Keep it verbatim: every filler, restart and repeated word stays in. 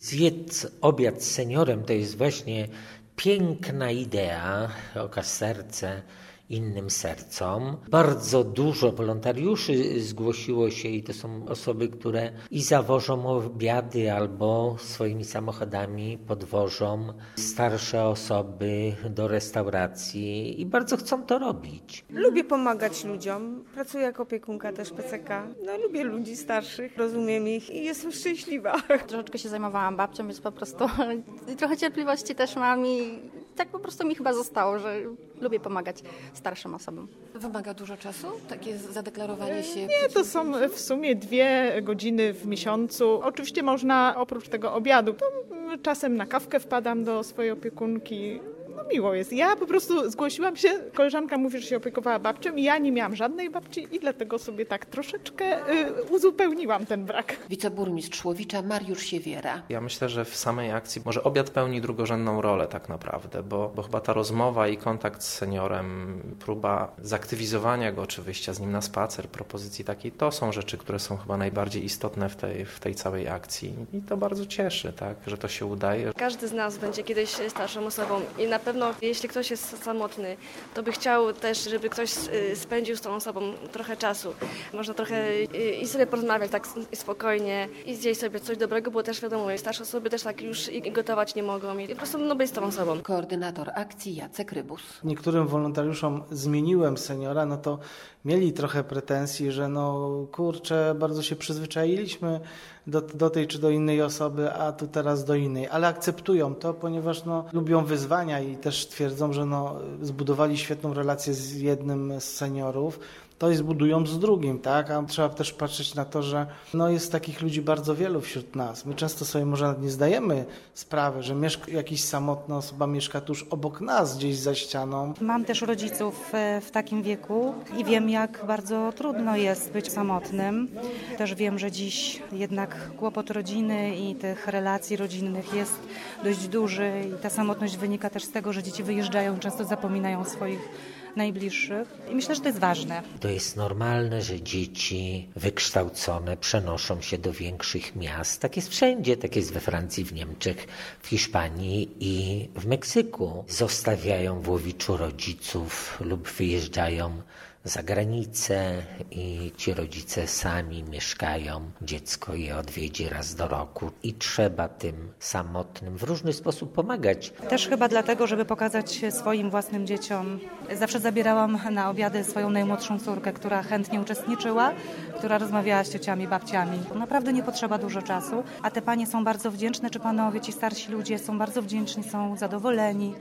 Zjedz obiad z seniorem to jest właśnie piękna idea, okaz serce innym sercom. Bardzo dużo wolontariuszy zgłosiło się i to są osoby, które i zawożą obiady albo swoimi samochodami podwożą starsze osoby do restauracji i bardzo chcą to robić. Lubię pomagać ludziom. Pracuję jako opiekunka też P C K. No, lubię ludzi starszych, rozumiem ich i jestem szczęśliwa. Troszeczkę się zajmowałam babcią, więc po prostu trochę cierpliwości też mam i tak po prostu mi chyba zostało, że lubię pomagać starszym osobom. Wymaga dużo czasu? Takie zadeklarowanie się? Nie, to są w sumie dwie godziny w miesiącu. Oczywiście można oprócz tego obiadu, to czasem na kawkę wpadam do swojej opiekunki. No miło jest. Ja po prostu zgłosiłam się, koleżanka mówi, że się opiekowała babcią i ja nie miałam żadnej babci i dlatego sobie tak troszeczkę y, uzupełniłam ten brak. Wiceburmistrz Łowicza Mariusz Siewiera. Ja myślę, że w samej akcji może obiad pełni drugorzędną rolę tak naprawdę, bo, bo chyba ta rozmowa i kontakt z seniorem, próba zaktywizowania go czy wyjścia z nim na spacer, propozycji takiej, to są rzeczy, które są chyba najbardziej istotne w tej, w tej całej akcji i to bardzo cieszy, tak, że to się udaje. Każdy z nas będzie kiedyś starszą osobą i na pewno jeśli ktoś jest samotny, to by chciał też, żeby ktoś spędził z tą osobą trochę czasu. Można trochę i sobie porozmawiać tak spokojnie i zjeść sobie coś dobrego, bo też wiadomo, starsze osoby też tak już i gotować nie mogą i po prostu no, być z tą osobą. Koordynator akcji Jacek Rybus. Niektórym wolontariuszom zmieniłem seniora, no to mieli trochę pretensji, że no kurczę, bardzo się przyzwyczailiśmy do, do tej czy do innej osoby, a tu teraz do innej, ale akceptują to, ponieważ no, lubią wyzwania i też twierdzą, że no, zbudowali świetną relację z jednym z seniorów, to i zbudują z drugim, tak? A trzeba też patrzeć na to, że no, jest takich ludzi bardzo wielu wśród nas. My często sobie może nawet nie zdajemy sprawy, że mieszka, jakaś samotna osoba mieszka tuż obok nas, gdzieś za ścianą. Mam też rodziców w takim wieku i wiem, jak bardzo trudno jest być samotnym. Też wiem, że dziś jednak kłopot rodziny i tych relacji rodzinnych jest dość duży i ta samotność wynika też z tego, że dzieci wyjeżdżają, często zapominają o swoich najbliższych i myślę, że to jest ważne. To jest normalne, że dzieci wykształcone przenoszą się do większych miast. Tak jest wszędzie, tak jest we Francji, w Niemczech, w Hiszpanii i w Meksyku. Zostawiają w Łowiczu rodziców lub wyjeżdżają za granicę i ci rodzice sami mieszkają. Dziecko je odwiedzi raz do roku i trzeba tym samotnym w różny sposób pomagać. Też chyba dlatego, żeby pokazać swoim własnym dzieciom. Zawsze zabierałam na obiady swoją najmłodszą córkę, która chętnie uczestniczyła, która rozmawiała z ciociami, babciami. Naprawdę nie potrzeba dużo czasu, a te panie są bardzo wdzięczne, czy panowie, ci starsi ludzie są bardzo wdzięczni, są zadowoleni.